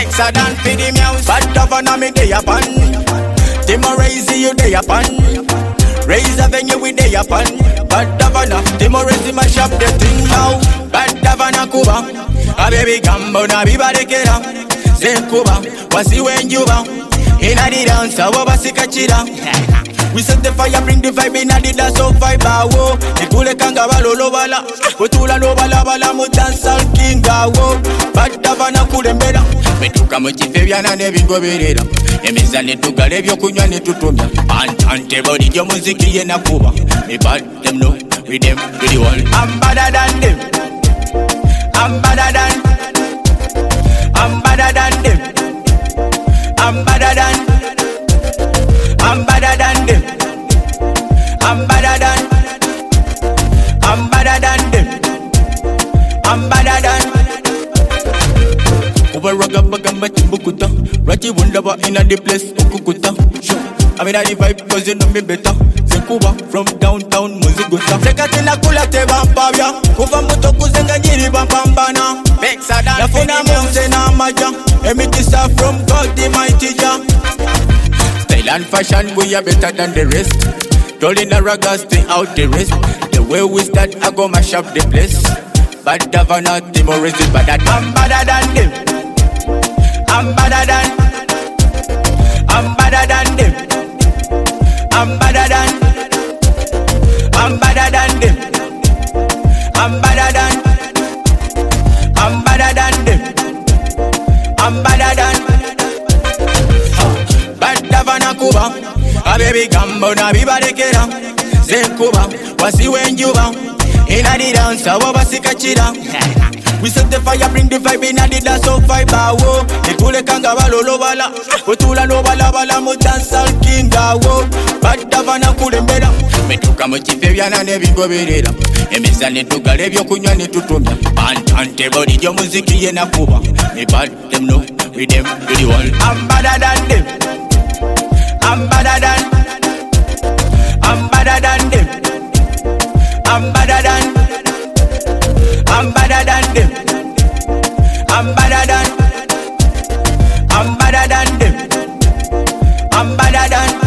Better than for the music. Bad governor me day upon. Timo raise you day upon. Raise Avenue we day upon. Bad governor, Timo raise my shop the thing now. Bad governor Cuba, a baby gambo na biba de kera. Say Cuba, wasi when you ba. Inna the dance, awa basi kachira. We set the fire, bring the vibe inna the dance, so vibe awo. Ikule kanga balo lo bala, utula lo bala bala mu dance al king awo. Bad governor kulembera. Metuka muchifebya na nebingo berera. Emizane tugale byokunywa ne tutumya. Antante body jo muziki ye na Cuba. Me bad them know, with them with the world. I'm better than them. I'm better than. I'm better than them. I'm better than. I'm better than them. I'm better than. I'm better than them. I'm better than. Over Ragabagamba Timbukuta, Raji Wundaba in the place Okukuta. I mean, I vibe cause you know me better. Sekuba from downtown Muziguta. Sekatina Kulate Bampavia, Kuvamuto Kuzenga Jiri Bampambana. Bexada, Lafuna Monsena Maja, Emitisa from God the Mighty Jah. Style and fashion, we are better than the rest. Rolling the ragas, stay out the rest. The way we start, I go mash up the place. Bad governor, Timo raise it, but I'm better than them. I'm better than. I'm better than them. I'm better than. I'm better than them. I'm better than. I'm better than them. I'm better than. Bad governor Cuba, a baby gambo na biba de kera. Say Cuba, wasi when you ba. Inna the dance, awa basi kachira. We set the fire, bring the vibe inna the dance, so vibe awo. Ikule kanga balo lo bala, utula lo bala bala mu dance al king awo. Bad governor kulembera. Metuka muchifebya na nebingo berera. Emizane tugale byokunywa ne tutumya. Antante body jo muziki ye na Cuba. Me bad them know, with them do the world. I'm better than them. I'm better than. I'm better than them. I'm better than. I'm better than them. I'm better than. I'm better than them. I'm better than.